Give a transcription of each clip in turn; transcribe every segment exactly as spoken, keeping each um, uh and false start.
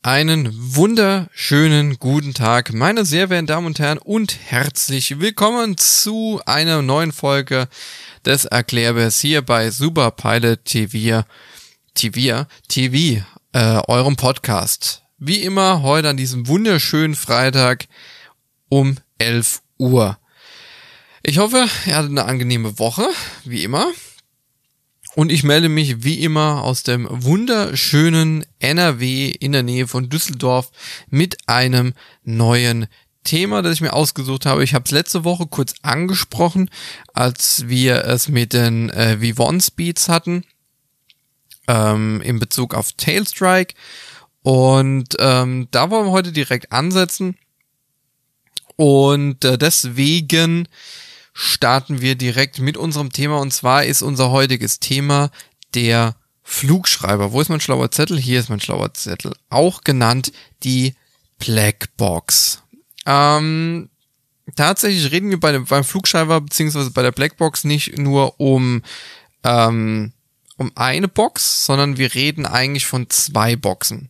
Einen wunderschönen guten Tag, meine sehr verehrten Damen und Herren, und herzlich willkommen zu einer neuen Folge des Erklärbärs hier bei Superpilot T V, T V, T V, äh, eurem Podcast. Wie immer heute an diesem wunderschönen Freitag um elf Uhr. Ich hoffe, ihr hattet eine angenehme Woche, wie immer. Und ich melde mich wie immer aus dem wunderschönen N R W in der Nähe von Düsseldorf mit einem neuen Thema, das ich mir ausgesucht habe. Ich habe es letzte Woche kurz angesprochen, als wir es mit den äh, V eins Speeds hatten, ähm, in Bezug auf Tailstrike. Und ähm, da wollen wir heute direkt ansetzen. Und äh, deswegen starten wir direkt mit unserem Thema, und zwar ist unser heutiges Thema der Flugschreiber. Wo ist mein schlauer Zettel? Hier ist mein schlauer Zettel. Auch genannt die Blackbox. Ähm, tatsächlich reden wir bei dem, beim Flugschreiber beziehungsweise bei der Blackbox nicht nur um, ähm, um eine Box, sondern wir reden eigentlich von zwei Boxen.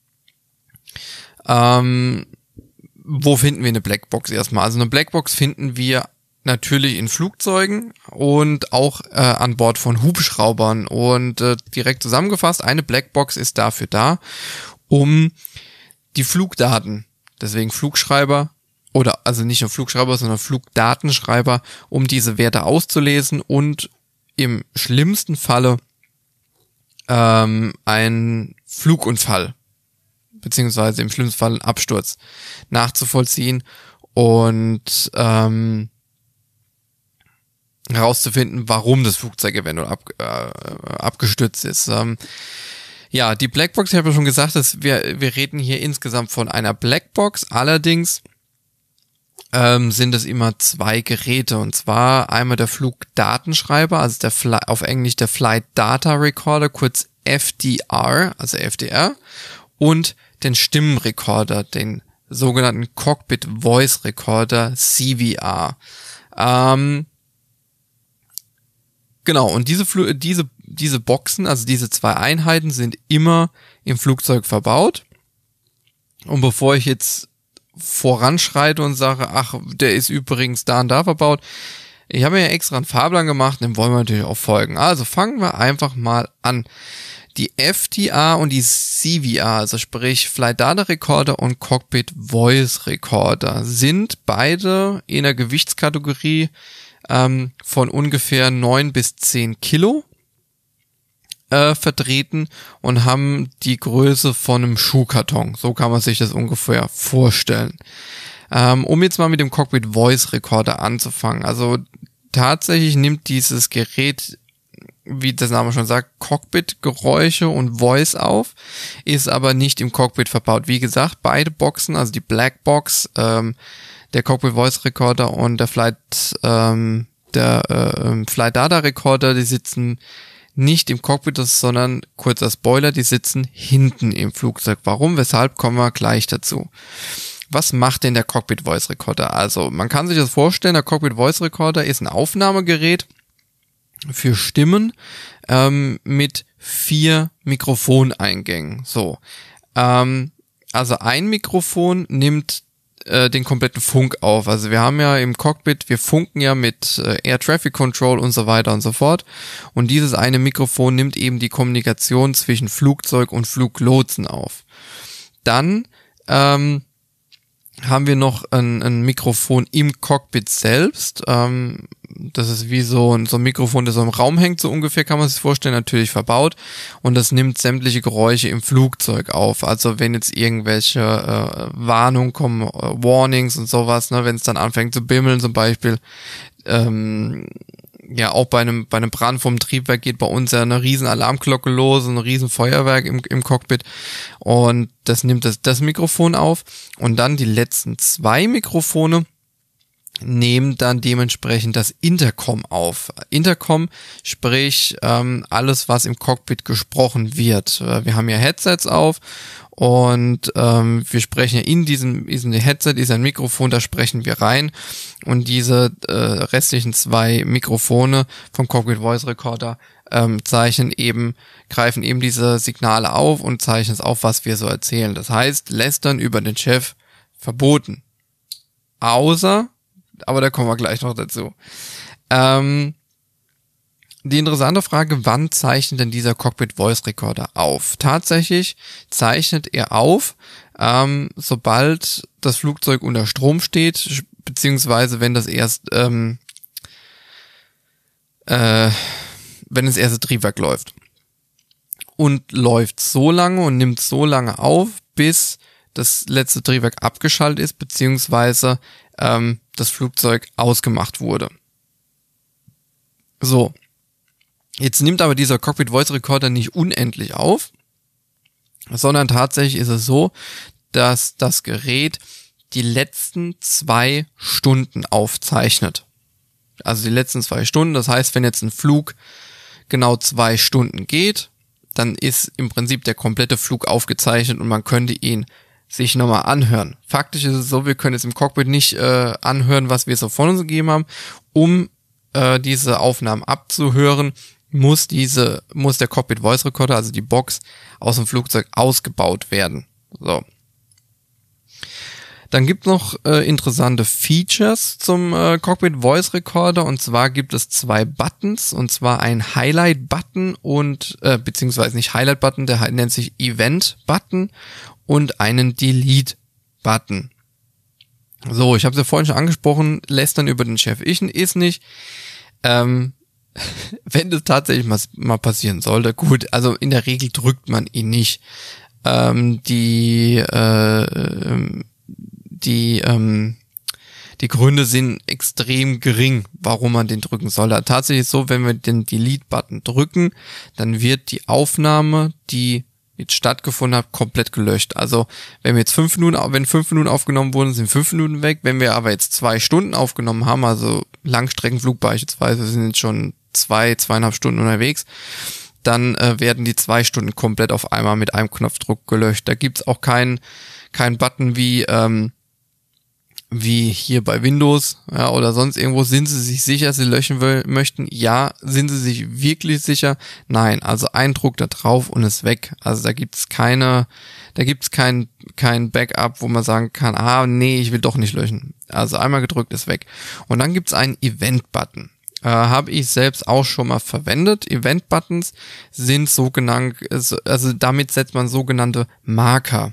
Ähm, wo finden wir eine Blackbox erstmal? Also eine Blackbox finden wir natürlich in Flugzeugen und auch äh, an Bord von Hubschraubern. Und äh, direkt zusammengefasst, eine Blackbox ist dafür da, um die Flugdaten, deswegen Flugschreiber, oder also nicht nur Flugschreiber, sondern Flugdatenschreiber, um diese Werte auszulesen und im schlimmsten Falle ähm, einen Flugunfall, beziehungsweise im schlimmsten Fall einen Absturz nachzuvollziehen und ähm, herauszufinden, warum das Flugzeug eventuell ab, äh, abgestürzt ist. Ähm, ja, die Blackbox, ich habe ja schon gesagt, dass wir wir reden hier insgesamt von einer Blackbox. Allerdings ähm, sind es immer zwei Geräte, und zwar einmal der Flugdatenschreiber, also der Fly, auf Englisch der Flight Data Recorder, kurz F D R, also F D R, und den Stimmenrekorder, den sogenannten Cockpit Voice Recorder, C V R. Ähm, Genau, und diese Fl- diese diese Boxen, also diese zwei Einheiten, sind immer im Flugzeug verbaut. Und bevor ich jetzt voranschreite und sage, ach, der ist übrigens da und da verbaut, ich habe mir ja extra einen Fahrplan gemacht, dem wollen wir natürlich auch folgen. Also fangen wir einfach mal an. Die F D R und die C V R, also sprich Flight Data Recorder und Cockpit Voice Recorder, sind beide in der Gewichtskategorie ähm, von ungefähr neun bis zehn Kilo äh, vertreten und haben die Größe von einem Schuhkarton. So kann man sich das ungefähr vorstellen. Ähm, um jetzt mal mit dem Cockpit Voice Recorder anzufangen. Also tatsächlich nimmt dieses Gerät, wie das Name schon sagt, Cockpit-Geräusche und Voice auf, ist aber nicht im Cockpit verbaut. Wie gesagt, beide Boxen, also die Blackbox, ähm, der Cockpit Voice Recorder und der Flight, ähm, der äh, Flight Data Recorder, die sitzen nicht im Cockpit, sondern, kurzer Spoiler, die sitzen hinten im Flugzeug. Warum? Weshalb? Kommen wir gleich dazu. Was macht denn der Cockpit Voice Recorder? Also, man kann sich das vorstellen, der Cockpit Voice Recorder ist ein Aufnahmegerät für Stimmen ähm, mit vier Mikrofoneingängen. So, ähm, also ein Mikrofon nimmt äh, den kompletten Funk auf. Also wir haben ja im Cockpit, wir funken ja mit äh, Air Traffic Control und so weiter und so fort. Und dieses eine Mikrofon nimmt eben die Kommunikation zwischen Flugzeug und Fluglotsen auf. Dann ähm, haben wir noch ein, ein Mikrofon im Cockpit selbst. Ähm, das ist wie so ein, so ein Mikrofon, das so im Raum hängt, so ungefähr kann man sich vorstellen, natürlich verbaut. Und das nimmt sämtliche Geräusche im Flugzeug auf. Also wenn jetzt irgendwelche äh, Warnungen kommen, äh, Warnings und sowas, ne, wenn es dann anfängt zu bimmeln zum Beispiel, ähm, ja, auch bei einem bei einem Brand vom Triebwerk geht bei uns ja eine riesen Alarmglocke los, ein riesen Feuerwerk im, im Cockpit, und das nimmt das, das Mikrofon auf, und dann die letzten zwei Mikrofone nehmen dann dementsprechend das Intercom auf. Intercom, sprich ähm, alles, was im Cockpit gesprochen wird. Wir haben ja Headsets auf und ähm, wir sprechen ja in diesem, diesem Headset, ist ein Mikrofon, da sprechen wir rein, und diese äh, restlichen zwei Mikrofone vom Cockpit Voice Recorder ähm, zeichnen eben, greifen eben diese Signale auf und zeichnen es auf, was wir so erzählen. Das heißt, lästern über den Chef verboten. Außer, aber da kommen wir gleich noch dazu. Ähm, die interessante Frage, wann zeichnet denn dieser Cockpit Voice Recorder auf? Tatsächlich zeichnet er auf, ähm, sobald das Flugzeug unter Strom steht, beziehungsweise wenn das erst, ähm, äh, wenn das erste Triebwerk läuft. Und läuft so lange und nimmt so lange auf, bis das letzte Triebwerk abgeschaltet ist, beziehungsweise ähm, das Flugzeug ausgemacht wurde. So. Jetzt nimmt aber dieser Cockpit Voice Recorder nicht unendlich auf, sondern tatsächlich ist es so, dass das Gerät die letzten zwei Stunden aufzeichnet. Also die letzten zwei Stunden, das heißt, wenn jetzt ein Flug genau zwei Stunden geht, dann ist im Prinzip der komplette Flug aufgezeichnet und man könnte ihn sich nochmal anhören. Faktisch ist es so, wir können jetzt im Cockpit nicht äh, anhören, was wir so von uns gegeben haben. Um äh, diese Aufnahmen abzuhören, muss diese, muss der Cockpit Voice Recorder, also die Box, aus dem Flugzeug ausgebaut werden. So. Dann gibt es noch äh, interessante Features zum äh, Cockpit Voice Recorder, und zwar gibt es zwei Buttons, und zwar ein Highlight-Button und, äh, beziehungsweise nicht Highlight-Button, der nennt sich Event-Button, und einen Delete-Button. So, ich habe es ja vorhin schon angesprochen, lästern über den Chef ich ist nicht. Ähm, wenn das tatsächlich mal, mal passieren sollte, gut, also in der Regel drückt man ihn nicht. Ähm, die, äh, die, ähm, die Gründe sind extrem gering, warum man den drücken soll. Tatsächlich ist es so, wenn wir den Delete-Button drücken, dann wird die Aufnahme, die jetzt stattgefunden hat, komplett gelöscht. Also wenn wir jetzt fünf Minuten, wenn fünf Minuten aufgenommen wurden, sind fünf Minuten weg. Wenn wir aber jetzt zwei Stunden aufgenommen haben, also Langstreckenflug beispielsweise, wir sind jetzt schon zwei, zweieinhalb Stunden unterwegs, dann äh, werden die zwei Stunden komplett auf einmal mit einem Knopfdruck gelöscht. Da gibt's auch keinen keinen Button wie ähm, wie hier bei Windows, ja, oder sonst irgendwo. Sind Sie sich sicher, Sie löschen will, möchten? Ja. Sind Sie sich wirklich sicher? Nein. Also ein Druck da drauf und ist weg. Also da gibt's keine, da gibt's kein kein Backup, wo man sagen kann, ah, nee, ich will doch nicht löschen. Also einmal gedrückt ist weg. Und dann gibt's einen Event-Button. Äh, habe ich selbst auch schon mal verwendet. Event-Buttons sind sogenannt, also damit setzt man sogenannte Marker.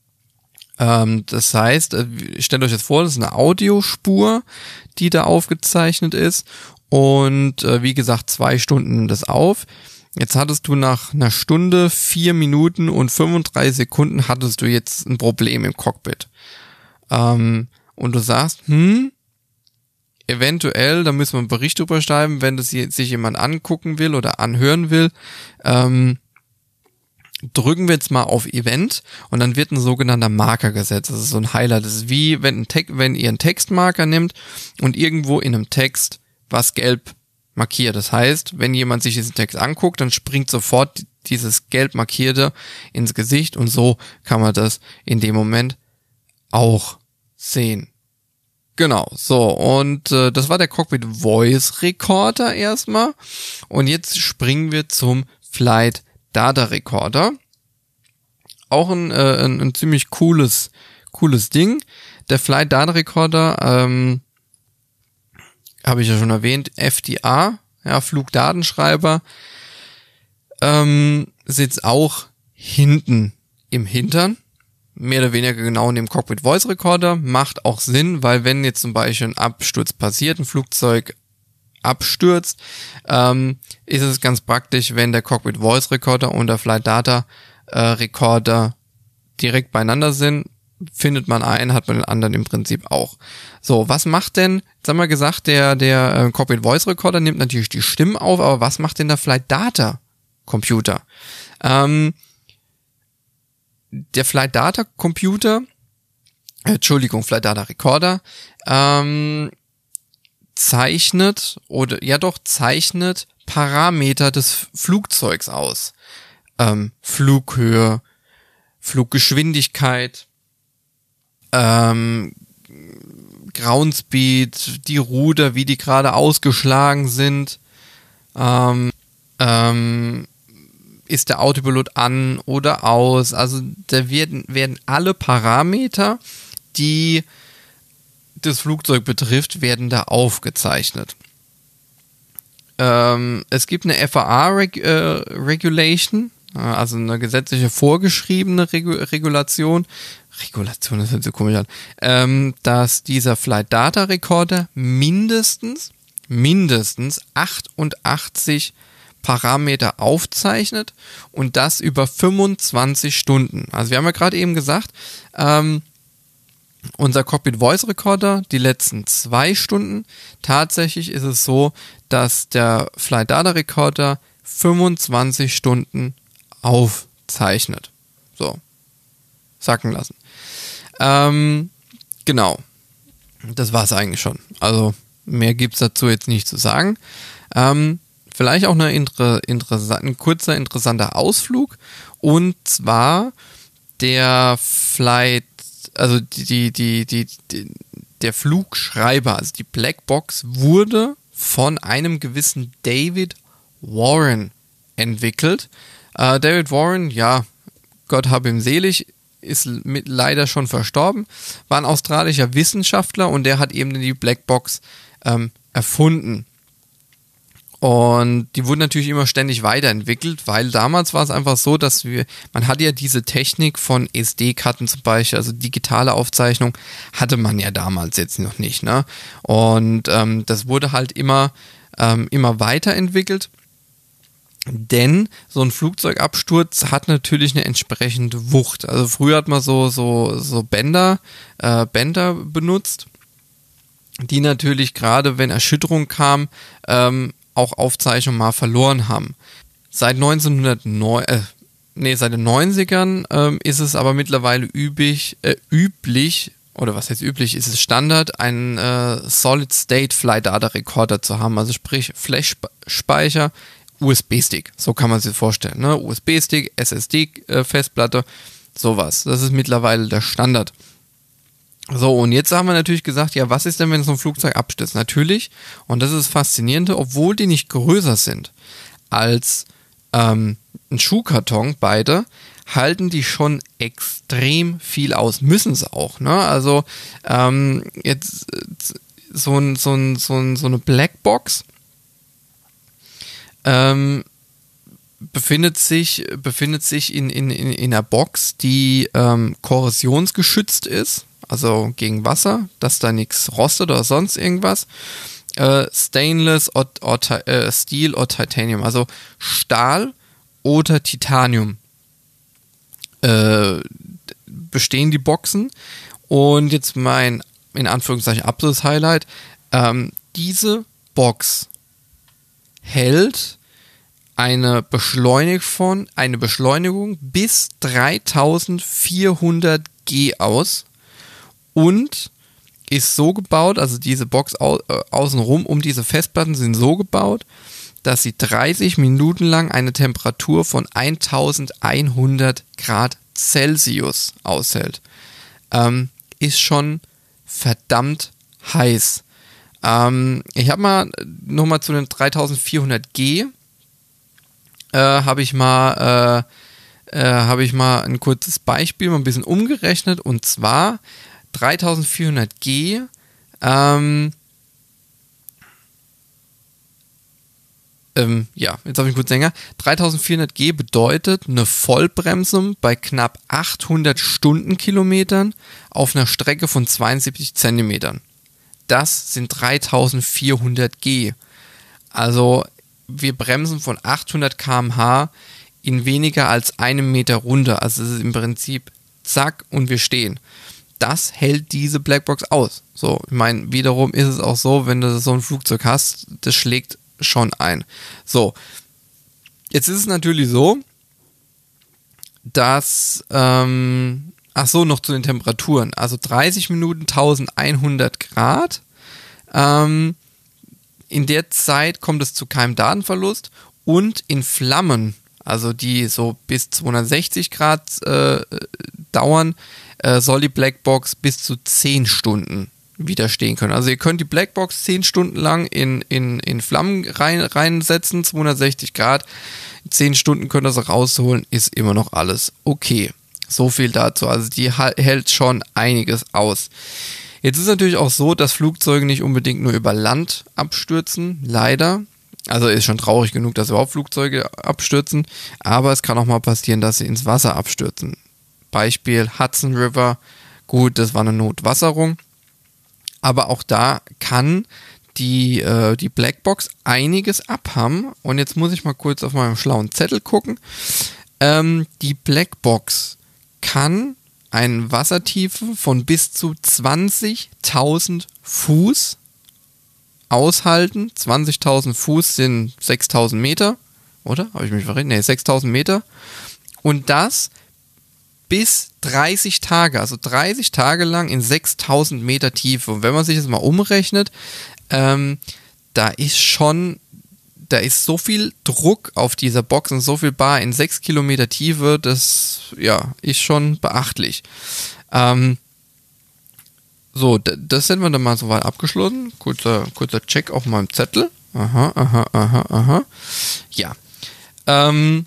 Ähm, das heißt, stellt euch jetzt vor, das ist eine Audiospur, die da aufgezeichnet ist, und äh, wie gesagt, zwei Stunden nimmt das auf. Jetzt hattest du nach einer Stunde, vier Minuten und fünfunddreißig Sekunden hattest du jetzt ein Problem im Cockpit. Ähm, und du sagst, hm, eventuell, da müssen wir einen Bericht drüber schreiben, wenn das sich jemand angucken will oder anhören will, ähm, drücken wir jetzt mal auf Event und dann wird ein sogenannter Marker gesetzt. Das ist so ein Highlight. Das ist wie, wenn, ein Te- wenn ihr einen Textmarker nehmt und irgendwo in einem Text was gelb markiert. Das heißt, wenn jemand sich diesen Text anguckt, dann springt sofort dieses gelb markierte ins Gesicht, und so kann man das in dem Moment auch sehen. Genau, so, und äh, das war der Cockpit Voice Recorder erstmal, und jetzt springen wir zum Flight Data Recorder. Auch ein, äh, ein, ein ziemlich cooles, cooles Ding. Der Flight Data Recorder, ähm, habe ich ja schon erwähnt, F D R, ja, Flugdatenschreiber, ähm, sitzt auch hinten im Hintern, mehr oder weniger genau in dem Cockpit Voice Recorder. Macht auch Sinn, weil wenn jetzt zum Beispiel ein Absturz passiert, ein Flugzeug abstürzt, ähm, ist es ganz praktisch, wenn der Cockpit Voice Recorder und der Flight Data äh, Recorder direkt beieinander sind. Findet man einen, hat man den anderen im Prinzip auch. So, was macht denn, jetzt haben wir gesagt, der der äh, Cockpit Voice Recorder nimmt natürlich die Stimmen auf, aber was macht denn der Flight Data Computer? Ähm, der Flight Data Computer, äh, Entschuldigung, Flight Data Recorder, ähm, zeichnet oder ja doch zeichnet Parameter des Flugzeugs aus. Ähm, Flughöhe, Fluggeschwindigkeit, ähm, Ground Speed, die Ruder, wie die gerade ausgeschlagen sind, ähm, Ähm, ist der Autopilot an oder aus? Also da werden, werden alle Parameter, die das Flugzeug betrifft, werden da aufgezeichnet. Ähm, es gibt eine F A A-Regulation, also eine gesetzliche vorgeschriebene Regu- Regulation, Regulation, das hört sich so komisch an, ähm, dass dieser Flight Data Recorder mindestens, mindestens achtundachtzig Parameter aufzeichnet und das über fünfundzwanzig Stunden. Also wir haben ja gerade eben gesagt, ähm, unser Cockpit Voice Recorder die letzten zwei Stunden. Tatsächlich ist es so, dass der Flight Data Recorder fünfundzwanzig Stunden aufzeichnet. So. Sacken lassen. Ähm, genau. Das war es eigentlich schon. Also mehr gibt es dazu jetzt nicht zu sagen. Ähm, vielleicht auch eine inter- interessant, ein kurzer, interessanter Ausflug. Und zwar der Flight, also die, die, die, die, die der Flugschreiber, also die Blackbox, wurde von einem gewissen David Warren entwickelt. Äh, David Warren, ja, Gott hab ihm selig, ist mit, leider schon verstorben, war ein australischer Wissenschaftler und der hat eben die Blackbox ähm, erfunden. Und die wurden natürlich immer ständig weiterentwickelt, weil damals war es einfach so, dass wir, man hatte ja diese Technik von S D-Karten zum Beispiel, also digitale Aufzeichnung, hatte man ja damals jetzt noch nicht, ne? Und ähm, das wurde halt immer, ähm, immer weiterentwickelt. Denn so ein Flugzeugabsturz hat natürlich eine entsprechende Wucht. Also früher hat man so, so, so Bänder, äh, Bänder benutzt, die natürlich gerade, wenn Erschütterung kam, ähm, auch Aufzeichnungen mal verloren haben. Seit neunzehnhundertneun, äh, nee, seit den neunzigern ähm, ist es aber mittlerweile üblich, äh, üblich, oder was heißt üblich, ist es Standard, einen äh, Solid-State Flight Data Recorder zu haben, also sprich Flash-Speicher, U S B-Stick, so kann man sich vorstellen, ne? U S B-Stick, S S D-Festplatte, sowas. Das ist mittlerweile der Standard. So, und jetzt haben wir natürlich gesagt, ja, was ist denn, wenn so ein Flugzeug abstürzt? Natürlich, und das ist das Faszinierende, obwohl die nicht größer sind als ähm, ein Schuhkarton, beide, halten die schon extrem viel aus. Müssen sie auch, ne? Also, ähm, jetzt so, ein, so, ein, so, ein, so eine Blackbox ähm, befindet sich, befindet sich in, in, in, in einer Box, die ähm, korrosionsgeschützt ist, also gegen Wasser, dass da nichts rostet oder sonst irgendwas. Äh, Stainless oder, oder äh, Steel oder Titanium, also Stahl oder Titanium äh, bestehen die Boxen. Und jetzt mein, in Anführungszeichen, Abschluss-Highlight, ähm, diese Box hält eine Beschleunigung von, eine Beschleunigung bis dreitausendvierhundert G aus und ist so gebaut, also diese Box au, äh, außenrum um diese Festplatten sind so gebaut, dass sie dreißig Minuten lang eine Temperatur von eintausendeinhundert Grad Celsius aushält. Ähm, ist schon verdammt heiß. Ähm, ich habe mal nochmal zu den dreitausendvierhundert G äh, habe ich mal äh, äh, habe ich mal ein kurzes Beispiel, mal ein bisschen umgerechnet, und zwar dreitausendvierhundert G ähm, ähm, ja, jetzt habe ich kurz länger. dreitausendvierhundert G bedeutet eine Vollbremsung bei knapp achthundert Stundenkilometern auf einer Strecke von zweiundsiebzig Zentimetern. Das sind dreitausendvierhundert G. Also wir bremsen von achthundert Kilometer pro Stunde in weniger als einem Meter runter. Also es ist im Prinzip zack und wir stehen. Das hält diese Blackbox aus. So, ich meine, wiederum ist es auch so, wenn du so ein Flugzeug hast, das schlägt schon ein. So, jetzt ist es natürlich so, dass, ähm, ach so, noch zu den Temperaturen. Also dreißig Minuten eintausendeinhundert Grad. Ähm, in der Zeit kommt es zu keinem Datenverlust und in Flammen, also die so bis zweihundertsechzig Grad äh, dauern, äh, soll die Blackbox bis zu zehn Stunden widerstehen können. Also ihr könnt die Blackbox zehn Stunden lang in, in, in Flammen rein, reinsetzen, zweihundertsechzig Grad, zehn Stunden könnt ihr sie rausholen, ist immer noch alles okay. So viel dazu, also die hält schon einiges aus. Jetzt ist es natürlich auch so, dass Flugzeuge nicht unbedingt nur über Land abstürzen, leider. Also ist schon traurig genug, dass überhaupt Flugzeuge abstürzen, aber es kann auch mal passieren, dass sie ins Wasser abstürzen. Beispiel Hudson River, gut, das war eine Notwasserung, aber auch da kann die, äh, die Blackbox einiges abhaben. Und jetzt muss ich mal kurz auf meinem schlauen Zettel gucken. Ähm, die Blackbox kann eine Wassertiefe von bis zu zwanzigtausend Fuß aushalten. zwanzigtausend Fuß sind sechstausend Meter, oder? Habe ich mich verrechnet? Ne, sechstausend Meter. Und das bis dreißig Tage, also dreißig Tage lang in sechstausend Meter Tiefe. Und wenn man sich das mal umrechnet, ähm, da ist schon, da ist so viel Druck auf dieser Box und so viel Bar in sechs Kilometer Tiefe, das, ja, ist schon beachtlich. Ähm, so, d- das hätten wir dann mal soweit abgeschlossen. Kurzer, kurzer Check auf meinem Zettel. Aha, aha, aha, aha. Ja. Ähm,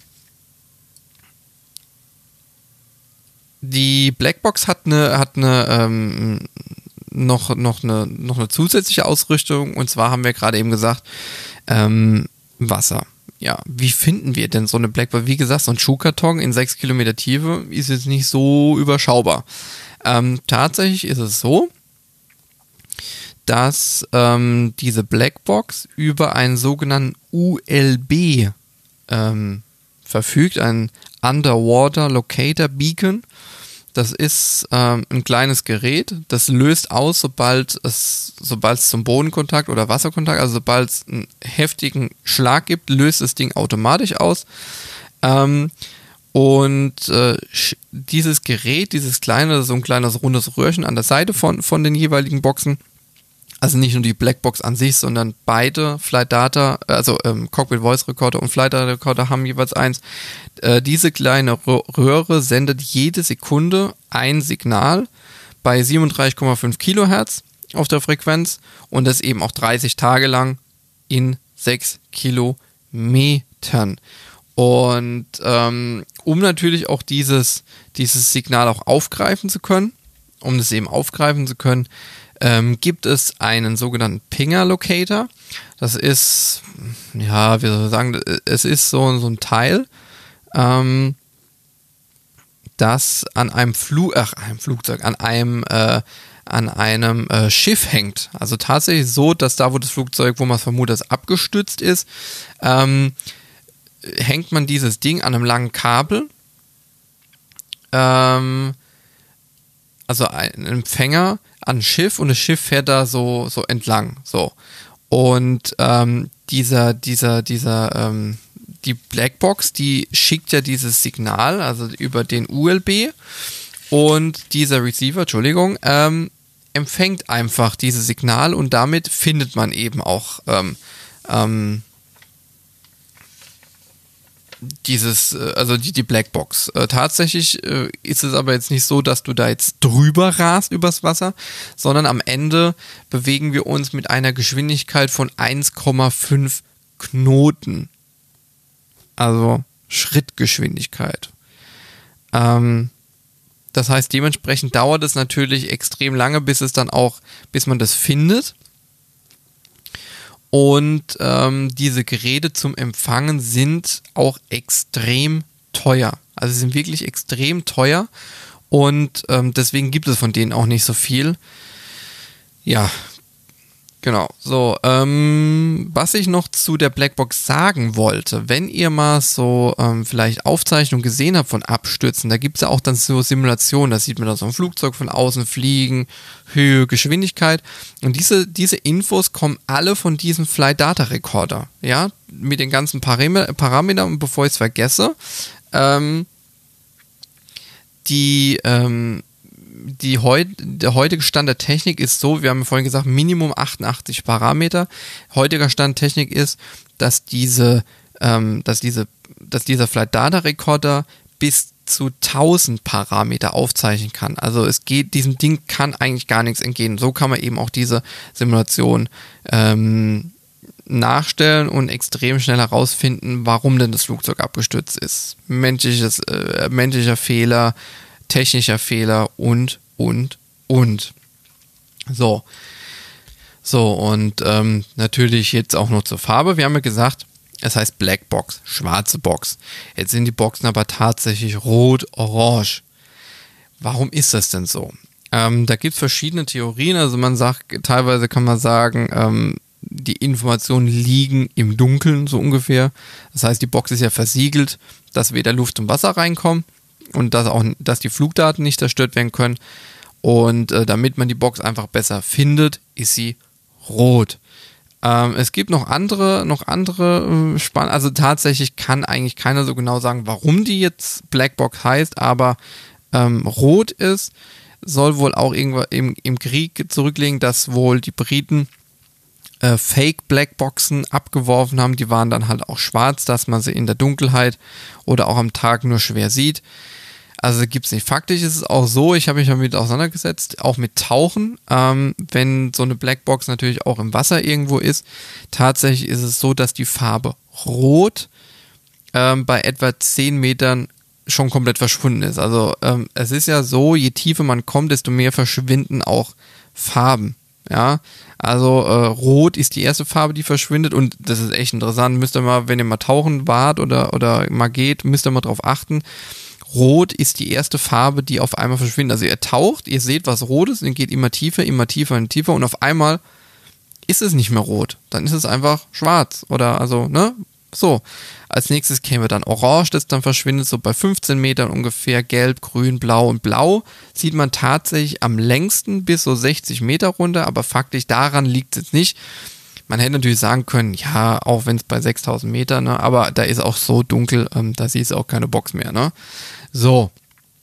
Die Blackbox hat eine, hat eine, ähm, noch, noch, eine, noch eine zusätzliche Ausrüstung, und zwar haben wir gerade eben gesagt, ähm, Wasser. Ja, wie finden wir denn so eine Blackbox? Wie gesagt, so ein Schuhkarton in sechs Kilometer Tiefe ist jetzt nicht so überschaubar. Ähm, tatsächlich ist es so, dass ähm, diese Blackbox über einen sogenannten U L B ähm, verfügt, ein Underwater Locator Beacon. Das ist ähm, ein kleines Gerät, das löst aus, sobald es, sobald es zum Bodenkontakt oder Wasserkontakt, also sobald es einen heftigen Schlag gibt, löst das Ding automatisch aus. Ähm, und äh, dieses Gerät, dieses kleine, so ein kleines rundes Röhrchen an der Seite von, von den jeweiligen Boxen, also nicht nur die Blackbox an sich, sondern beide Flight Data, also ähm, Cockpit Voice Recorder und Flight Data Recorder haben jeweils eins. Äh, diese kleine Röhre sendet jede Sekunde ein Signal bei siebenunddreißig Komma fünf Kilohertz auf der Frequenz und das eben auch dreißig Tage lang in sechs Kilometern. Und ähm, um natürlich auch dieses, dieses Signal auch aufgreifen zu können, um das eben aufgreifen zu können, Ähm, gibt es einen sogenannten Pinger Locator. Das ist, ja, wie soll ich sagen, es ist so, so ein Teil, ähm, das an einem Flug, ach, einem Flugzeug, an einem, äh, an einem äh, Schiff hängt. Also tatsächlich so, dass da, wo das Flugzeug, wo man es vermutet, abgestürzt ist, ähm, hängt man dieses Ding an einem langen Kabel, ähm, also ein Empfänger an Schiff, und das Schiff fährt da so, so entlang, so. Und ähm, dieser, dieser, dieser, ähm, die Blackbox, die schickt ja dieses Signal, also über den U L B, und dieser Receiver, Entschuldigung, ähm, empfängt einfach dieses Signal, und damit findet man eben auch ähm, ähm, dieses, also die, die Blackbox. Äh, tatsächlich äh, ist es aber jetzt nicht so, dass du da jetzt drüber rast übers Wasser, sondern am Ende bewegen wir uns mit einer Geschwindigkeit von eins Komma fünf Knoten. Also Schrittgeschwindigkeit. Ähm, das heißt, dementsprechend dauert es natürlich extrem lange, bis es dann auch, bis man das findet. Und ähm, diese Geräte zum Empfangen sind auch extrem teuer. Also sie sind wirklich extrem teuer, und ähm, deswegen gibt es von denen auch nicht so viel. Ja, genau. So, ähm, was ich noch zu der Blackbox sagen wollte, wenn ihr mal so ähm, vielleicht Aufzeichnungen gesehen habt von Abstürzen, da gibt es ja auch dann so Simulationen, da sieht man da so ein Flugzeug von außen fliegen, Höhe, Geschwindigkeit, und diese, diese Infos kommen alle von diesem Flight Data Recorder, ja, mit den ganzen Param- Parametern, und bevor ich es vergesse, ähm, die, ähm, Die heut, der heutige Stand der Technik ist so, wir haben vorhin gesagt, Minimum achtundachtzig Parameter. Heutiger Stand der Technik ist, dass diese, ähm, dass diese, dass dieser Flight Data Recorder bis zu tausend Parameter aufzeichnen kann. Also es geht, diesem Ding kann eigentlich gar nichts entgehen. So kann man eben auch diese Simulation ähm, nachstellen und extrem schnell herausfinden, warum denn das Flugzeug abgestürzt ist. Menschliches, äh, menschlicher Fehler, technischer Fehler und, und, und. So. So, und ähm, natürlich jetzt auch noch zur Farbe. Wir haben ja gesagt, es heißt Black Box, schwarze Box. Jetzt sind die Boxen aber tatsächlich rot-orange. Warum ist das denn so? Ähm, da gibt es verschiedene Theorien. Also man sagt, teilweise kann man sagen, ähm, die Informationen liegen im Dunkeln, so ungefähr. Das heißt, die Box ist ja versiegelt, dass weder Luft und Wasser reinkommen und dass auch, dass die Flugdaten nicht zerstört werden können. Und äh, damit man die Box einfach besser findet, ist sie rot. Ähm, es gibt noch andere, noch andere äh, Spann, also tatsächlich kann eigentlich keiner so genau sagen, warum die jetzt Blackbox heißt, aber ähm, rot ist, soll wohl auch irgendwo im, im Krieg zurücklegen, dass wohl die Briten äh, Fake-Blackboxen abgeworfen haben, die waren dann halt auch schwarz, dass man sie in der Dunkelheit oder auch am Tag nur schwer sieht. Also gibt es nicht. Faktisch ist es auch so, ich habe mich damit auseinandergesetzt, auch mit Tauchen, ähm, wenn so eine Blackbox natürlich auch im Wasser irgendwo ist. Tatsächlich ist es so, dass die Farbe Rot ähm, bei etwa zehn Metern schon komplett verschwunden ist. Also ähm, es ist ja so, je tiefer man kommt, desto mehr verschwinden auch Farben. Ja, also äh, Rot ist die erste Farbe, die verschwindet und das ist echt interessant. Müsst ihr mal, wenn ihr mal tauchen wart oder, oder mal geht, müsst ihr mal drauf achten. Rot ist die erste Farbe, die auf einmal verschwindet. Also ihr taucht, ihr seht, was rot ist, und ihr geht immer tiefer, immer tiefer und tiefer und auf einmal ist es nicht mehr rot. Dann ist es einfach schwarz oder also, ne? So. Als nächstes käme dann Orange, das dann verschwindet, so bei fünfzehn Metern ungefähr. Gelb, Grün, Blau und Blau sieht man tatsächlich am längsten bis so sechzig Meter runter, aber faktisch daran liegt es jetzt nicht. Man hätte natürlich sagen können, ja, auch wenn es bei sechstausend Meter, ne, aber da ist auch so dunkel, ähm, da siehst du auch keine Box mehr, ne. So.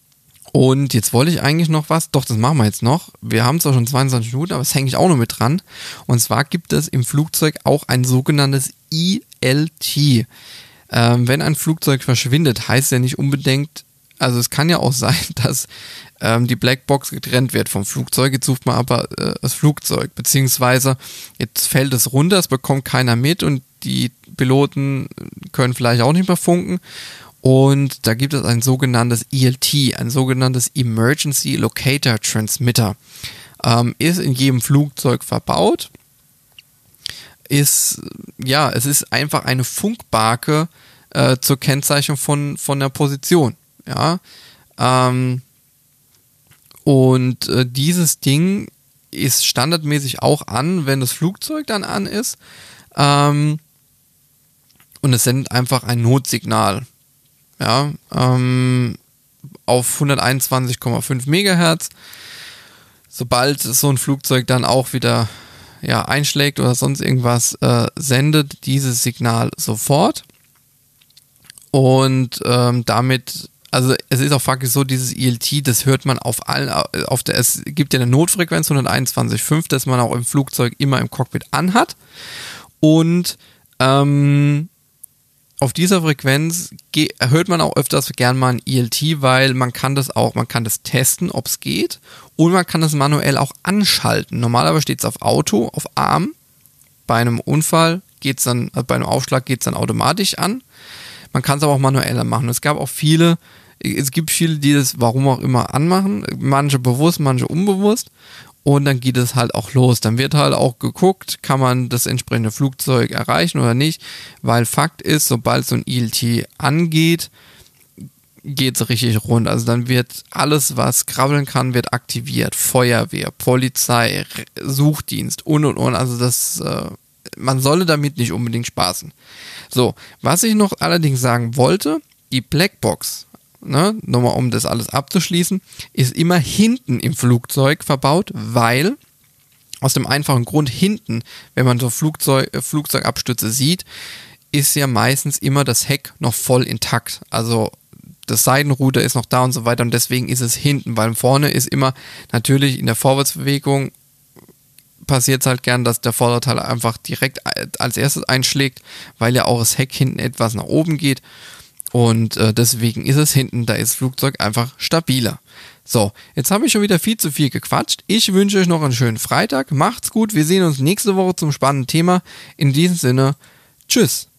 Und jetzt wollte ich eigentlich noch was, doch, das machen wir jetzt noch. Wir haben zwar schon zweiundzwanzig Minuten, aber das hänge ich auch noch mit dran. Und zwar gibt es im Flugzeug auch ein sogenanntes I L T. Ähm, wenn ein Flugzeug verschwindet, heißt ja nicht unbedingt, also es kann ja auch sein, dass ähm, die Blackbox getrennt wird vom Flugzeug. Jetzt sucht man aber äh, das Flugzeug, beziehungsweise jetzt fällt es runter, es bekommt keiner mit und die Piloten können vielleicht auch nicht mehr funken. Und da gibt es ein sogenanntes I L T, ein sogenanntes Emergency Locator Transmitter. Ähm, ist in jedem Flugzeug verbaut. Ist, ja, es ist einfach eine Funkbarke äh, zur Kennzeichnung von, von der Position. Ja, ähm, und äh, dieses Ding ist standardmäßig auch an, wenn das Flugzeug dann an ist. Ähm, und es sendet einfach ein Notsignal. Ja, ähm, auf hunderteinundzwanzig Komma fünf Megahertz. Sobald so ein Flugzeug dann auch wieder ja, einschlägt oder sonst irgendwas, äh, sendet dieses Signal sofort. Und ähm, damit, also es ist auch faktisch so, dieses I L T, das hört man auf allen, auf der, es gibt ja eine Notfrequenz hunderteinundzwanzig Komma fünf, dass man auch im Flugzeug immer im Cockpit anhat. Und ähm, auf dieser Frequenz ge- hört man auch öfters gern mal ein I L T, weil man kann das auch, man kann das testen, ob es geht, und man kann das manuell auch anschalten. Normalerweise steht es auf Auto, auf Arm. Bei einem Unfall geht's dann, also bei einem Aufschlag geht es dann automatisch an. Man kann es aber auch manuell machen. Es gab auch viele, es gibt viele, die das warum auch immer anmachen, manche bewusst, manche unbewusst. Und dann geht es halt auch los. Dann wird halt auch geguckt, kann man das entsprechende Flugzeug erreichen oder nicht. Weil Fakt ist, sobald so ein I L T angeht, geht es richtig rund. Also dann wird alles, was krabbeln kann, wird aktiviert. Feuerwehr, Polizei, Suchdienst und und und. Also das, äh, man solle damit nicht unbedingt spaßen. So, was ich noch allerdings sagen wollte, die Blackbox, ne, nochmal um das alles abzuschließen, ist immer hinten im Flugzeug verbaut, weil aus dem einfachen Grund hinten, wenn man so Flugzeug, äh, Flugzeugabstürze sieht, ist ja meistens immer das Heck noch voll intakt. Also das Seitenruder ist noch da und so weiter und deswegen ist es hinten, weil vorne ist immer natürlich in der Vorwärtsbewegung passiert es halt gern, dass der Vorderteil einfach direkt als erstes einschlägt, weil ja auch das Heck hinten etwas nach oben geht. Und äh, deswegen ist es hinten, da ist das Flugzeug einfach stabiler. So, jetzt habe ich schon wieder viel zu viel gequatscht. Ich wünsche euch noch einen schönen Freitag. Macht's gut. Wir sehen uns nächste Woche zum spannenden Thema. In diesem Sinne, tschüss.